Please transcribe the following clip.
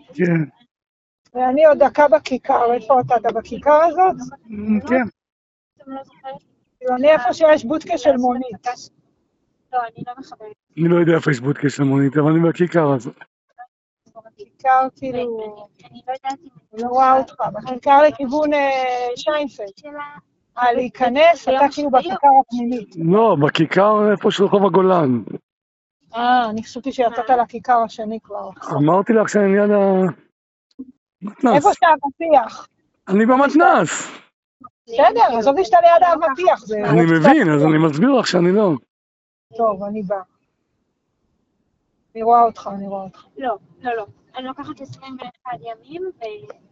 כן. ואני עוד דקה בכיכר, איפה אתה בכיכר הזאת? כן. אני איפה שיש בודקה של מונית. לא, אני לא מחברת. אני לא יודע איפה יש בודקה של מונית, אבל אני בכיכר הזאת. בכיכר כאילו, אני לא יודעת אם... אני לא רואה אותך, בכיכר לכיוון שיינפלד. להיכנס, אתה כאילו בכיכר הפנימית. לא, בכיכר איפה של רחוב הגולן. אני חשבתי שיצאת לכיכר השני כבר. אמרתי לך שאני ליד המתנ"ס. איפה שאתה אבטיח? אני במתנ"ס. בסדר, עזוב לי שאתה ליד האבטיח. אני מבין, אז אני מסביר לך שאני לא. טוב, אני באה. אני רואה אותך. לא. אני לוקחת 21 ימים